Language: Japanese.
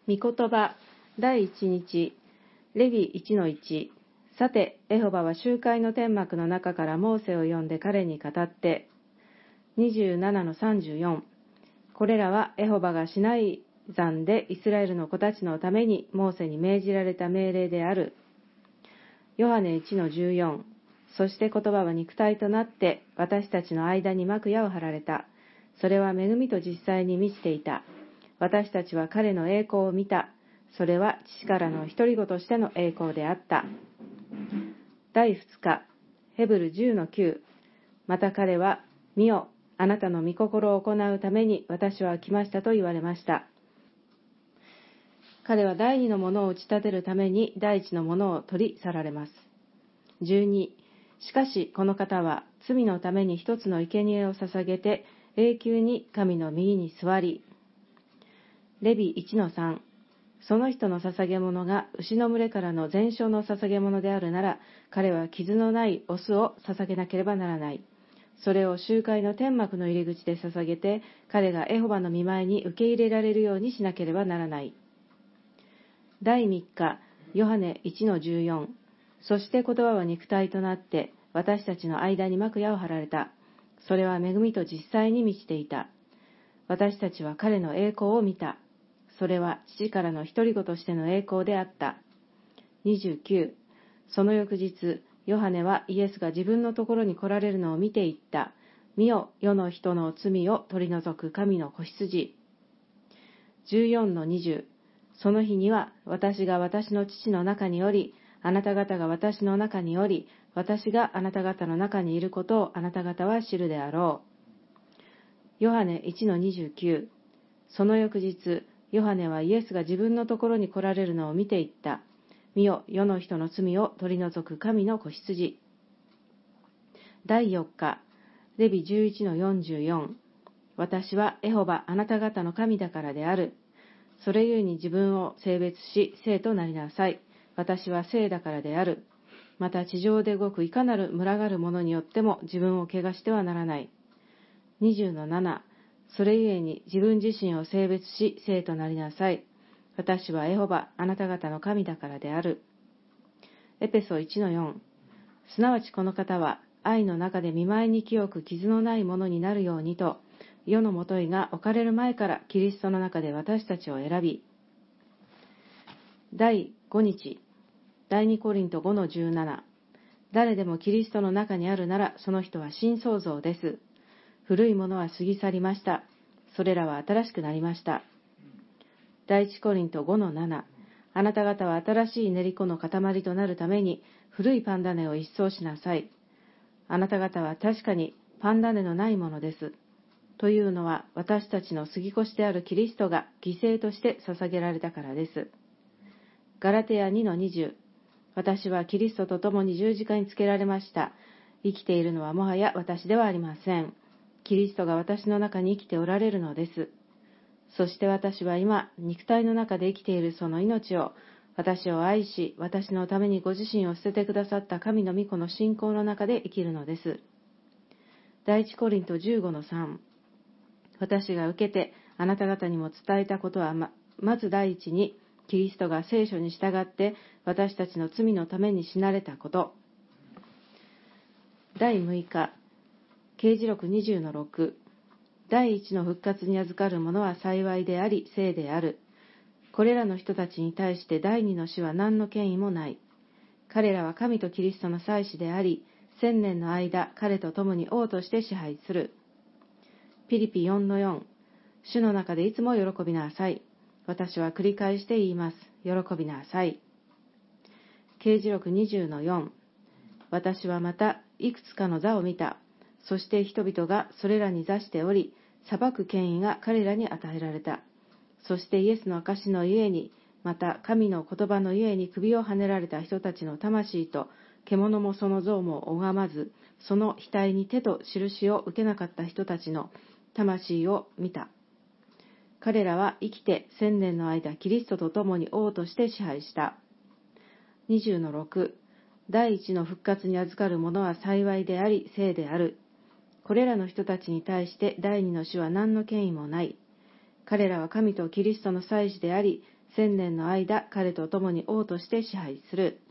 御言葉第一日レビ1-1。さてエホバは集会の天幕の中からモーセを呼んで彼に語って。27-34。これらはエホバがシナイ山でイスラエルの子たちのためにモーセに命じられた命令である。ヨハネ1-14。そして言葉は肉体となって私たちの間に幕屋を張られた。それは恵みと実際に満ちていた。私たちは彼の栄光を見た。それは父からの独り子としての栄光であった。第2日、ヘブル10-9。また彼は、見よ、あなたの御心を行うために私は来ましたと言われました。彼は第二のものを打ち立てるために第一のものを取り去られます。12。しかしこの方は罪のために一つの生贄を捧げて永久に神の右に座り。レビ1-3。その人の捧げ物が牛の群れからの全焼の捧げ物であるなら、彼は傷のないオスを捧げなければならない。それを集会の天幕の入り口で捧げて、彼がエホバの御前に受け入れられるようにしなければならない。第3日、ヨハネ1-14。そして言葉は肉体となって、私たちの間に幕屋を張られた。それは恵みと実際に満ちていた。私たちは彼の栄光を見た。それは父からの独り子としての栄光であった。29。その翌日、ヨハネはイエスが自分のところに来られるのを見ていった。見よ、世の人の罪を取り除く神の子羊。14-20。その日には私が私の父の中におり、あなた方が私の中におり、私があなた方の中にいることをあなた方は知るであろう。ヨハネ1-29。その翌日、ヨハネはイエスが自分のところに来られるのを見ていった。見よ、世の人の罪を取り除く神の子羊。第4日、レビ11-44。私はエホバあなた方の神だからである。それゆえに自分を性別し、聖となりなさい。私は聖だからである。また地上で動くいかなる群がる者によっても自分を汚してはならない。20-7。それゆえに自分自身を性別し、聖となりなさい。私はエホバあなた方の神だからである。エペソ1-4。すなわちこの方は愛の中で見舞いに清く傷のないものになるようにと、世のもといが置かれる前からキリストの中で私たちを選び。第5日、第2コリント5-17。誰でもキリストの中にあるなら、その人は新創造です。古いものは過ぎ去りました。それらは新しくなりました。第1コリント5-7。あなた方は新しい練り粉の塊となるために古いパン種を一掃しなさい。あなた方は確かにパン種のないものです。というのは私たちの杉越であるキリストが犠牲として捧げられたからです。ガラテヤ2-20。私はキリストと共に十字架につけられました。生きているのはもはや私ではありません。キリストが私の中に生きておられるのです。そして私は今、肉体の中で生きているその命を、私を愛し、私のためにご自身を捨ててくださった神の御子の信仰の中で生きるのです。第一コリント15-3。私が受けてあなた方にも伝えたことは まず第一に、キリストが聖書に従って私たちの罪のために死なれたこと。第6日、啓示録20-6。第一の復活に預かる者は幸いであり、聖である。これらの人たちに対して第二の死は何の権威もない。彼らは神とキリストの祭司であり、1000年の間、彼と共に王として支配する。ピリピ4-4。主の中でいつも喜びなさい。私は繰り返して言います。喜びなさい。啓示録20-4。私はまたいくつかの座を見た。そして人々がそれらに座しており、裁く権威が彼らに与えられた。そしてイエスの証のゆえに、また神の言葉のゆえに首をはねられた人たちの魂と、獣もその像も拝まず、その額に手と印を受けなかった人たちの魂を見た。彼らは生きて1000年の間、キリストと共に王として支配した。20-6。第一の復活に預かる者は幸いであり、聖である。これらの人たちに対して第二の死は何の権威もない。彼らは神とキリストの祭司であり、 1000年の間彼と共に王として支配する。